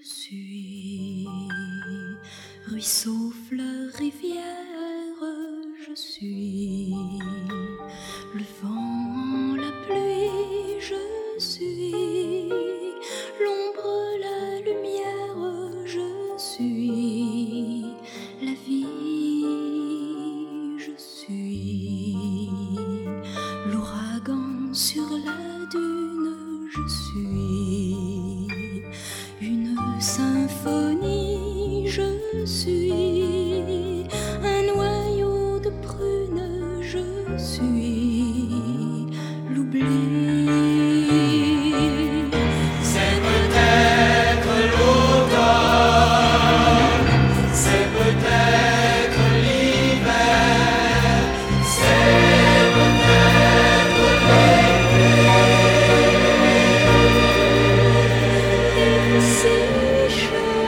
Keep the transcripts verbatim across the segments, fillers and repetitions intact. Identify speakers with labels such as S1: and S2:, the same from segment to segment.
S1: suis ruisseau, fleur, rivière, je suis le vent, la pluie, je suis l'ombre, la lumière, je suis la vie, je suis l'ouragan sur la dune, je suis une symphonie, je suis un noyau de prune, je suis l'oubli.
S2: C'est peut-être l'automne, c'est peut-être l'hiver, c'est peut-être l'été.
S1: Et si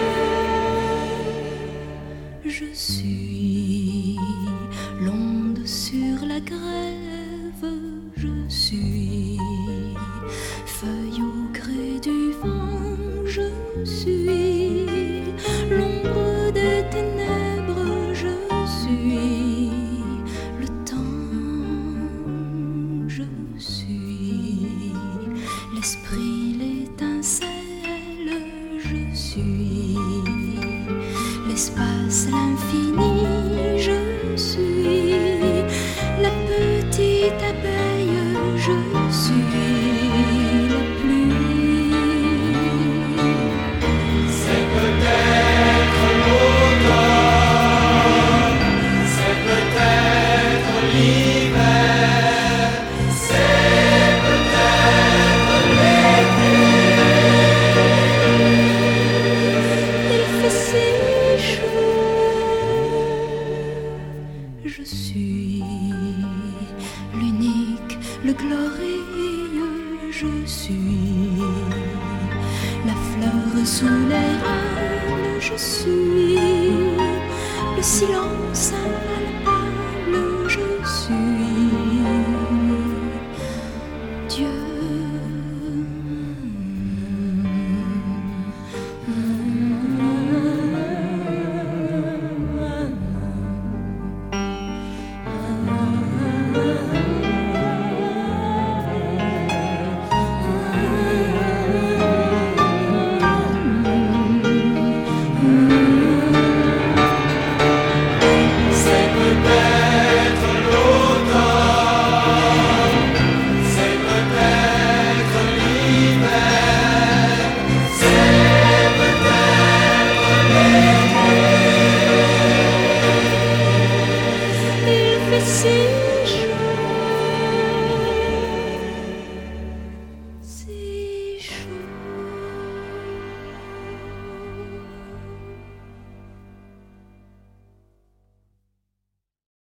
S1: je, je suis l'onde sur la grève, je suis feuille au gré du vent, je suis l'ombre des ténèbres, je suis le temps, je suis l'esprit, l'étincelle, je suis l'espace, l'infini, je suis la petite abeille, je suis la pluie.
S2: C'est peut-être l'automne, c'est peut-être l'hiver, c'est peut-être l'été.
S1: Il fait si chaud, je suis l'unique, le glorieux, je suis la fleur sous les reines, je suis le silence à la